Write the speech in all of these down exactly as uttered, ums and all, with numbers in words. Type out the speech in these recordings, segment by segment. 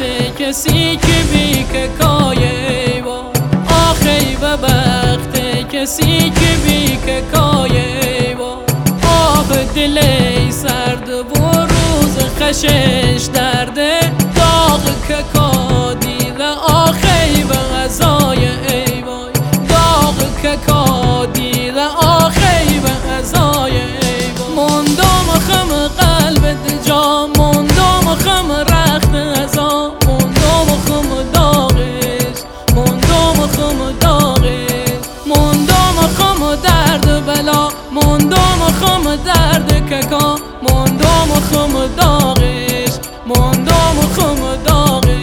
کسی که بی که کایه و آخی و بخت کسی که بی که کایه و آه دلی سرد و روز خشش درده داغ که کادی و آخی و غذای ای وای داغ که کادی و آخی و غذای ای وای مندم خم قلب جا مندم خم رخت ازا مندم خم داغش مندم خم داغش مندم خم درد بلا مندم خم درد ککا مندم خم داغش مندم خم داغش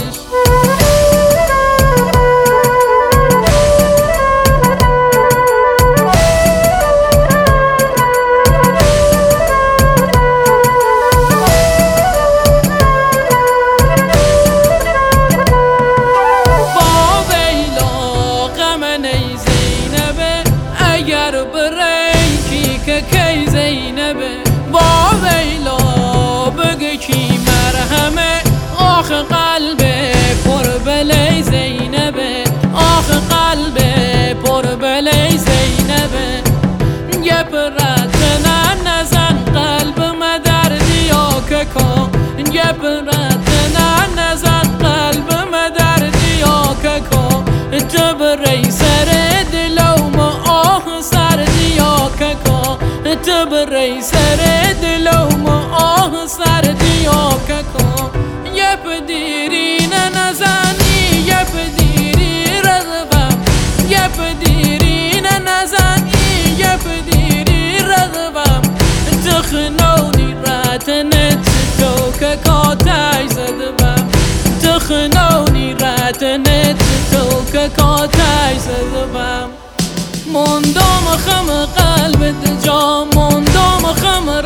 کی زینبه با ویلا بگه کی مرهمه آخ قلب پر بلی زینبه آخ قلب پر بلی زینبه یه پرت نه نزن قلب مدر دیا که کا یه پرت نه نزن قلب مدر دیا که کا تو بری سر دلوم آه سر دیا که کا تو بری سر دلوم آه سر دیا که کا یه پدیری نه نزنی یه پدیری رغبم یه پدیری نه نزنی یه پدیری رغبم تخنونی رتنت تو که کاتای زدبم تخنونی رتنت تو که کاتای زدبم مندم خم قلب جا مندم خم